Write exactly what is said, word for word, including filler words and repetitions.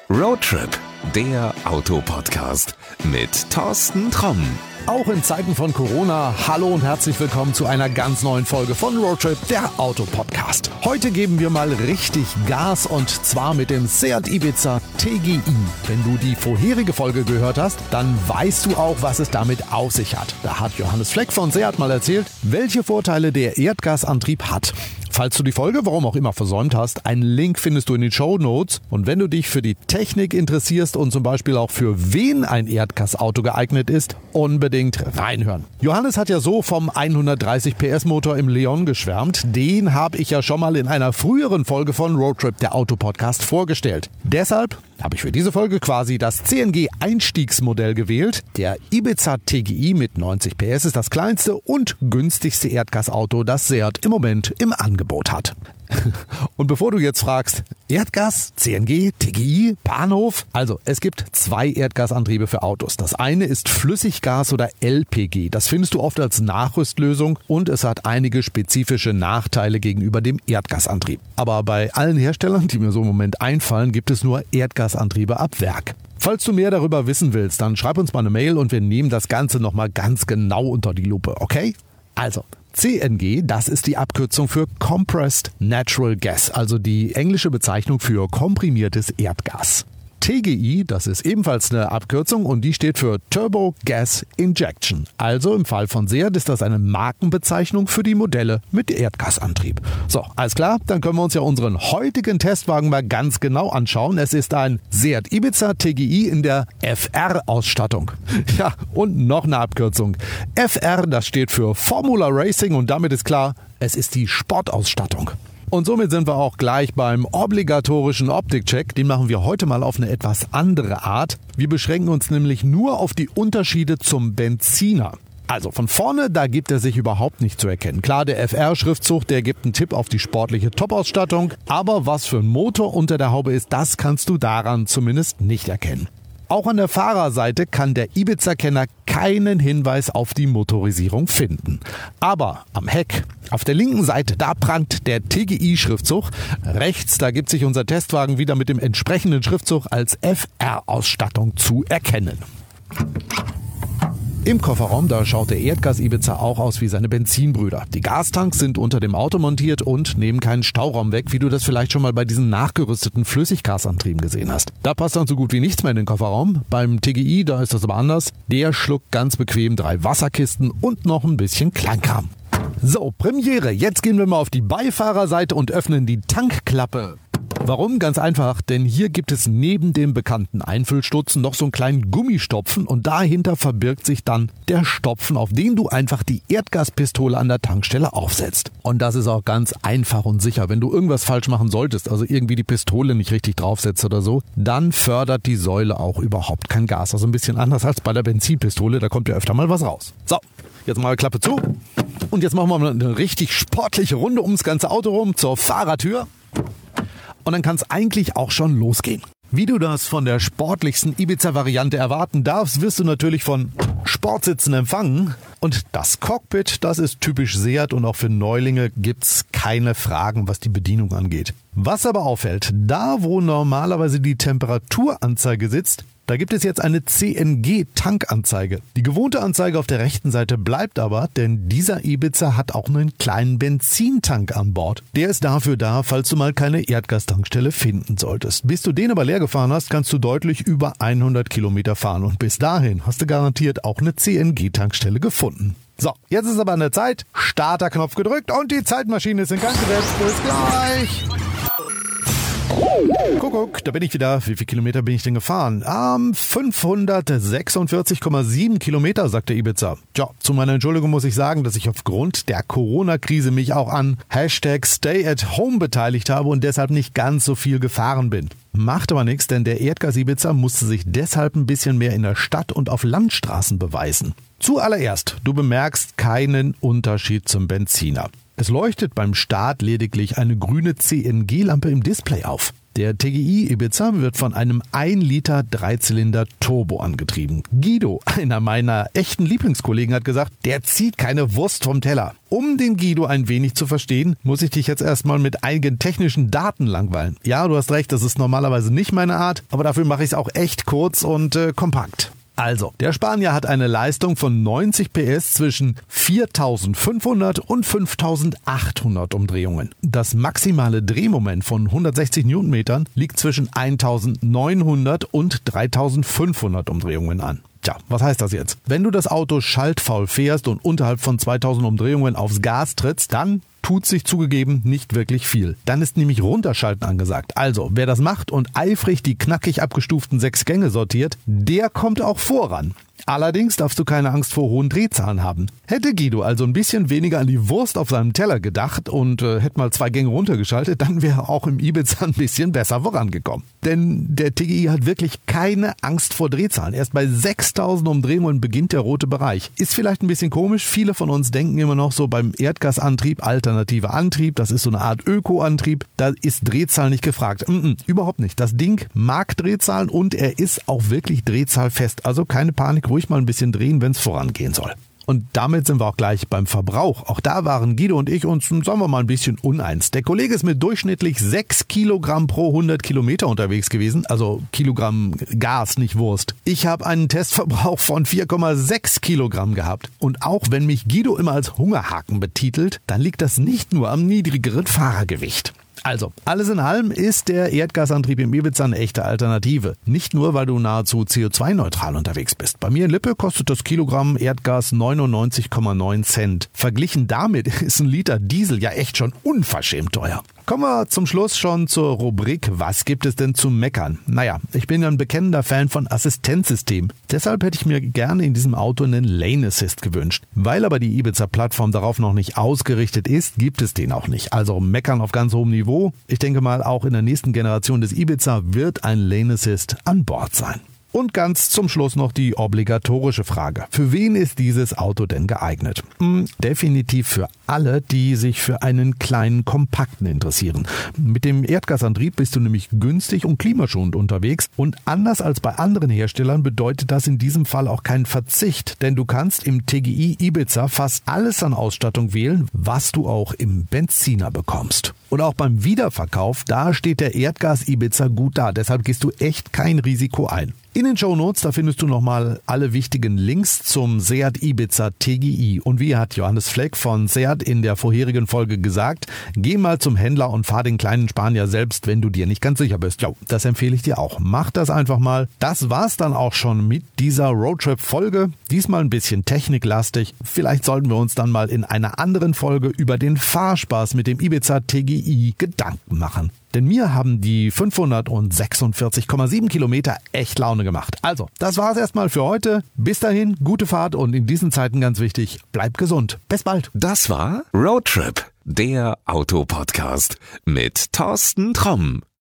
Roadtrip, der Autopodcast mit Thorsten Tromm. Auch in Zeiten von Corona, hallo und herzlich willkommen zu einer ganz neuen Folge von Roadtrip, der Autopodcast. Heute geben wir mal richtig Gas und zwar mit dem Seat Ibiza T G I. Wenn du die vorherige Folge gehört hast, dann weißt du auch, was es damit auf sich hat. Da hat Johannes Fleck von Seat mal erzählt, welche Vorteile der Erdgasantrieb hat. Falls du die Folge, warum auch immer, versäumt hast, einen Link findest du in den Shownotes. Und wenn du dich für die Technik interessierst und zum Beispiel auch für wen ein Erdgasauto geeignet ist, unbedingt reinhören. Johannes hat ja so vom hundertdreißig P S Motor im Leon geschwärmt. Den habe ich ja schon mal in einer früheren Folge von Roadtrip, der Autopodcast, vorgestellt. Deshalb habe ich für diese Folge quasi das C N G-Einstiegsmodell gewählt. Der Ibiza T G I mit neunzig P S ist das kleinste und günstigste Erdgasauto, das Seat im Moment im Angebot hat. Und bevor du jetzt fragst, Erdgas, C N G, T G I, Bahnhof? Also, es gibt zwei Erdgasantriebe für Autos. Das eine ist Flüssiggas oder L P G. Das findest du oft als Nachrüstlösung und es hat einige spezifische Nachteile gegenüber dem Erdgasantrieb. Aber bei allen Herstellern, die mir so im Moment einfallen, gibt es nur Erdgasantriebe ab Werk. Falls du mehr darüber wissen willst, dann schreib uns mal eine Mail und wir nehmen das Ganze nochmal ganz genau unter die Lupe, okay? Also, C N G, das ist die Abkürzung für Compressed Natural Gas, also die englische Bezeichnung für komprimiertes Erdgas. T G I, das ist ebenfalls eine Abkürzung und die steht für Turbo Gas Injection. Also im Fall von Seat ist das eine Markenbezeichnung für die Modelle mit Erdgasantrieb. So, alles klar, dann können wir uns ja unseren heutigen Testwagen mal ganz genau anschauen. Es ist ein Seat Ibiza T G I in der F R-Ausstattung. Ja, und noch eine Abkürzung. F R, das steht für Formula Racing und damit ist klar, es ist die Sportausstattung. Und somit sind wir auch gleich beim obligatorischen Optikcheck. Den machen wir heute mal auf eine etwas andere Art. Wir beschränken uns nämlich nur auf die Unterschiede zum Benziner. Also von vorne, da gibt er sich überhaupt nicht zu erkennen. Klar, der F R-Schriftzug, der gibt einen Tipp auf die sportliche Top-Ausstattung. Aber was für ein Motor unter der Haube ist, das kannst du daran zumindest nicht erkennen. Auch an der Fahrerseite kann der Ibiza-Kenner keinen Hinweis auf die Motorisierung finden. Aber am Heck, auf der linken Seite, da prangt der T G I-Schriftzug. Rechts, da gibt sich unser Testwagen wieder mit dem entsprechenden Schriftzug als F R-Ausstattung zu erkennen. Im Kofferraum, da schaut der Erdgas-Ibiza auch aus wie seine Benzinbrüder. Die Gastanks sind unter dem Auto montiert und nehmen keinen Stauraum weg, wie du das vielleicht schon mal bei diesen nachgerüsteten Flüssiggasantrieben gesehen hast. Da passt dann so gut wie nichts mehr in den Kofferraum. Beim T G I, da ist das aber anders. Der schluckt ganz bequem drei Wasserkisten und noch ein bisschen Kleinkram. So, Premiere. Jetzt gehen wir mal auf die Beifahrerseite und öffnen die Tankklappe. Warum? Ganz einfach, denn hier gibt es neben dem bekannten Einfüllstutzen noch so einen kleinen Gummistopfen und dahinter verbirgt sich dann der Stopfen, auf den du einfach die Erdgaspistole an der Tankstelle aufsetzt. Und das ist auch ganz einfach und sicher. Wenn du irgendwas falsch machen solltest, also irgendwie die Pistole nicht richtig draufsetzt oder so, dann fördert die Säule auch überhaupt kein Gas. Also ein bisschen anders als bei der Benzinpistole, da kommt ja öfter mal was raus. So, jetzt mal Klappe zu und jetzt machen wir mal eine richtig sportliche Runde ums ganze Auto rum zur Fahrertür. Und dann kann es eigentlich auch schon losgehen. Wie du das von der sportlichsten Ibiza-Variante erwarten darfst, wirst du natürlich von Sportsitzen empfangen. Und das Cockpit, das ist typisch Seat und auch für Neulinge gibt's keine Fragen, was die Bedienung angeht. Was aber auffällt, da wo normalerweise die Temperaturanzeige sitzt, da gibt es jetzt eine C N G-Tankanzeige. Die gewohnte Anzeige auf der rechten Seite bleibt aber, denn dieser Ibiza hat auch einen kleinen Benzintank an Bord. Der ist dafür da, falls du mal keine Erdgastankstelle finden solltest. Bis du den aber leer gefahren hast, kannst du deutlich über hundert Kilometer fahren. Und bis dahin hast du garantiert auch eine C N G-Tankstelle gefunden. So, jetzt ist aber an der Zeit. Starterknopf gedrückt und die Zeitmaschine ist in Gang gesetzt. Bis gleich! Kuckuck, da bin ich wieder. Wie viele Kilometer bin ich denn gefahren? Ähm, fünfhundertsechsundvierzig Komma sieben Kilometer, sagt der Ibiza. Tja, zu meiner Entschuldigung muss ich sagen, dass ich aufgrund der Corona-Krise mich auch an Hashtag Stay at Home beteiligt habe und deshalb nicht ganz so viel gefahren bin. Macht aber nichts, denn der Erdgas-Ibiza musste sich deshalb ein bisschen mehr in der Stadt und auf Landstraßen beweisen. Zuallererst, du bemerkst keinen Unterschied zum Benziner. Es leuchtet beim Start lediglich eine grüne C N G-Lampe im Display auf. Der T G I Ibiza wird von einem ein Liter Dreizylinder Turbo angetrieben. Guido, einer meiner echten Lieblingskollegen, hat gesagt, der zieht keine Wurst vom Teller. Um den Guido ein wenig zu verstehen, muss ich dich jetzt erstmal mit einigen technischen Daten langweilen. Ja, du hast recht, das ist normalerweise nicht meine Art, aber dafür mache ich es auch echt kurz und äh, kompakt. Also, der Spanier hat eine Leistung von neunzig P S zwischen viertausendfünfhundert und fünftausendachthundert Umdrehungen. Das maximale Drehmoment von hundertsechzig Newtonmetern liegt zwischen eintausendneunhundert und dreitausendfünfhundert Umdrehungen an. Tja, was heißt das jetzt? Wenn du das Auto schaltfaul fährst und unterhalb von zweitausend Umdrehungen aufs Gas trittst, dann tut sich zugegeben nicht wirklich viel. Dann ist nämlich Runterschalten angesagt. Also, wer das macht und eifrig die knackig abgestuften sechs Gänge sortiert, der kommt auch voran. Allerdings darfst du keine Angst vor hohen Drehzahlen haben. Hätte Guido also ein bisschen weniger an die Wurst auf seinem Teller gedacht und äh, hätte mal zwei Gänge runtergeschaltet, dann wäre er auch im Ibiza ein bisschen besser vorangekommen. Denn der T G I hat wirklich keine Angst vor Drehzahlen. Erst bei sechstausend Umdrehungen beginnt der rote Bereich. Ist vielleicht ein bisschen komisch. Viele von uns denken immer noch so beim Erdgasantrieb, alternativer Antrieb, das ist so eine Art Ökoantrieb, da ist Drehzahl nicht gefragt. Mm-mm, überhaupt nicht. Das Ding mag Drehzahlen und er ist auch wirklich drehzahlfest. Also keine Panik, ruhig mal ein bisschen drehen, wenn es vorangehen soll. Und damit sind wir auch gleich beim Verbrauch. Auch da waren Guido und ich uns, sagen wir mal, ein bisschen uneins. Der Kollege ist mit durchschnittlich sechs Kilogramm pro hundert Kilometer unterwegs gewesen. Also Kilogramm Gas, nicht Wurst. Ich habe einen Testverbrauch von vier Komma sechs Kilogramm gehabt. Und auch wenn mich Guido immer als Hungerhaken betitelt, dann liegt das nicht nur am niedrigeren Fahrergewicht. Also, alles in allem ist der Erdgasantrieb im Ibiza eine echte Alternative. Nicht nur, weil du nahezu C O zwei neutral unterwegs bist. Bei mir in Lippe kostet das Kilogramm Erdgas neunundneunzig Komma neun Cent. Verglichen damit ist ein Liter Diesel ja echt schon unverschämt teuer. Kommen wir zum Schluss schon zur Rubrik, was gibt es denn zu meckern? Naja, ich bin ja ein bekennender Fan von Assistenzsystemen. Deshalb hätte ich mir gerne in diesem Auto einen Lane Assist gewünscht. Weil aber die Ibiza-Plattform darauf noch nicht ausgerichtet ist, gibt es den auch nicht. Also meckern auf ganz hohem Niveau. Ich denke mal, auch in der nächsten Generation des Ibiza wird ein Lane Assist an Bord sein. Und ganz zum Schluss noch die obligatorische Frage. Für wen ist dieses Auto denn geeignet? Hm, definitiv für alle, die sich für einen kleinen Kompakten interessieren. Mit dem Erdgasantrieb bist du nämlich günstig und klimaschonend unterwegs. Und anders als bei anderen Herstellern bedeutet das in diesem Fall auch keinen Verzicht. Denn du kannst im T G I Ibiza fast alles an Ausstattung wählen, was du auch im Benziner bekommst. Und auch beim Wiederverkauf, da steht der Erdgas Ibiza gut da. Deshalb gehst du echt kein Risiko ein. In den Shownotes, da findest du nochmal alle wichtigen Links zum Seat Ibiza T G I. Und wie hat Johannes Fleck von Seat in der vorherigen Folge gesagt, geh mal zum Händler und fahr den kleinen Spanier selbst, wenn du dir nicht ganz sicher bist. Ja, das empfehle ich dir auch. Mach das einfach mal. Das war's dann auch schon mit dieser Roadtrip-Folge. Diesmal ein bisschen techniklastig. Vielleicht sollten wir uns dann mal in einer anderen Folge über den Fahrspaß mit dem Ibiza T G I Gedanken machen. Denn mir haben die fünfhundertsechsundvierzig Komma sieben Kilometer echt Laune gemacht. Also, das war's erstmal für heute. Bis dahin, gute Fahrt und in diesen Zeiten ganz wichtig, bleib gesund. Bis bald. Das war Roadtrip, der Autopodcast mit Thorsten Tromm.